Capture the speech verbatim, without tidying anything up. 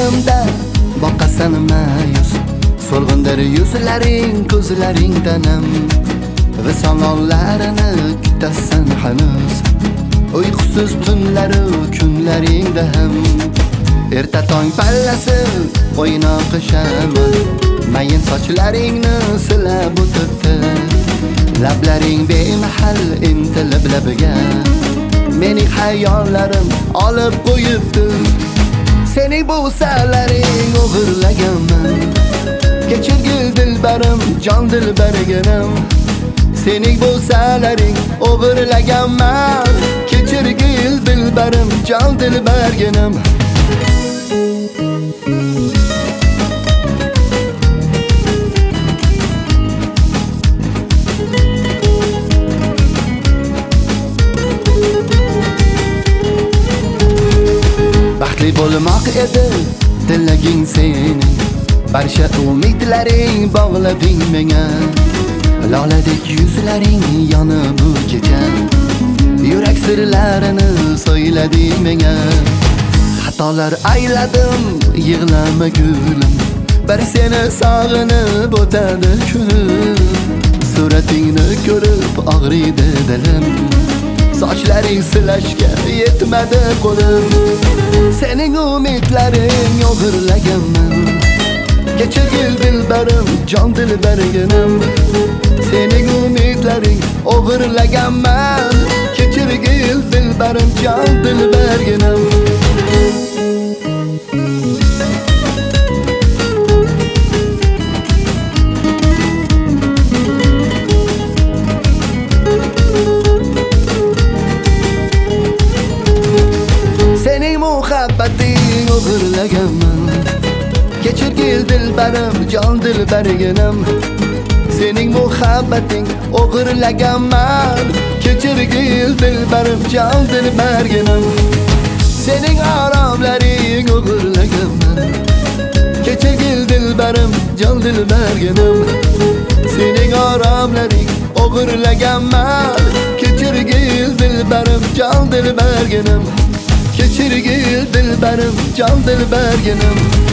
ko'nglimda boqasan mayus. So'lg'indir yuzlaring, ko'zlaring tanam. Visollarini kutasan hanuz. Uyqusiz tunlaru kunlaringda ham. Erta tong pallasi o'ynoq shamol. Mayin sochlaringni silab o'tibdi. Lablaring bemahal intilib labiga. Mening hayollarim olib qo'yibdi. Sening bo'salaring o'g'irlaganman. Kechirgil dilbarim, jon dilbarganim. Sening bo'salaring o'g'irlaganman. Kechirgil dilbarim, jon dilbarganim. Baxtli bo'lmoq edi tilaging sening. Barcha umidlaring bog'lading menga. Loladek yuzlaring yonib bu kecha. Yurak sirlarini so'ylading menga. Xatolar ayladim, yig'lama gulim. Bir seni sog'inib o'tadi kunim. Suratingni ko'rib og'riydi dilim. Sochlaring silashga yetmadi qo'lim. Sening umidlaring o'g'irlaganman. Kechirgil dilbarim, jon dilbarganim. Sening umidlaring o'g'irlaganman. Kechirgil dilbarim, jon dilbarganim. Muhabbating o'g'irlaganman. Kechirgil dilbarim, jon dilbarganim. Sening muhabbating o'g'irlaganman. Kechirgil dilbarim, jon dilbarganim. Sening aromlaring o'g'irlaganman. Kechirgil dilbarim, jon dilbarganim. Sening aromlaring o'g'irlaganman. Kechirgil dilbarim, jon dilbarganim. Kechirgil dilbarim, jon dilbarganim.